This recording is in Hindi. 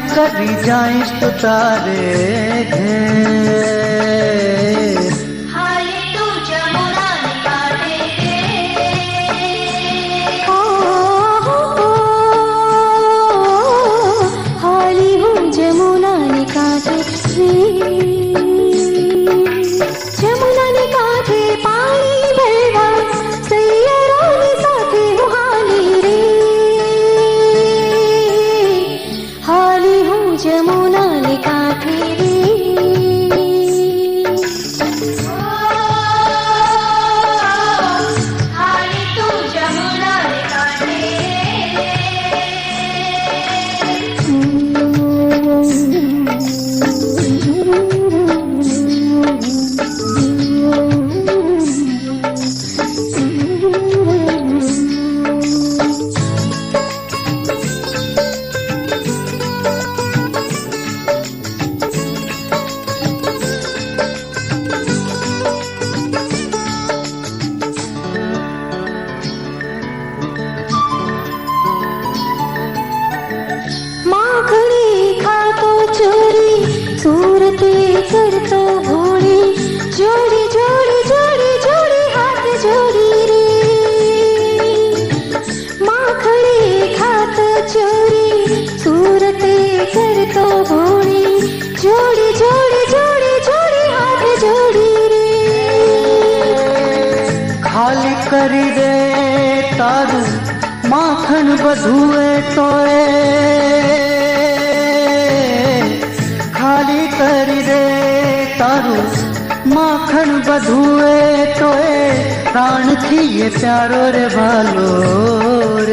करी जाइस तो तारे घेर। हाली तू जमुना निकाले हाली हूँ जमुना निकाले जमुना निकाले पानी भरवा सैयरों साथे हाली रे हाली हूँ जमुना निकाले रे। हाली तू जमुना निकाले माखणी खातो चोरी सूरते करतो भोळी जोडी जोडी जोडी जोडी हात जोडी रे माखणी खातो चोरी सूरते करतो भोळी जोडी जोडी जोडी जोडी हात जोडी रे। खाली करी दे तारू माखन बधुए तोए खाली करी दे तारू माखन बधुए तोए प्राण थी ये प्यारो रे भालो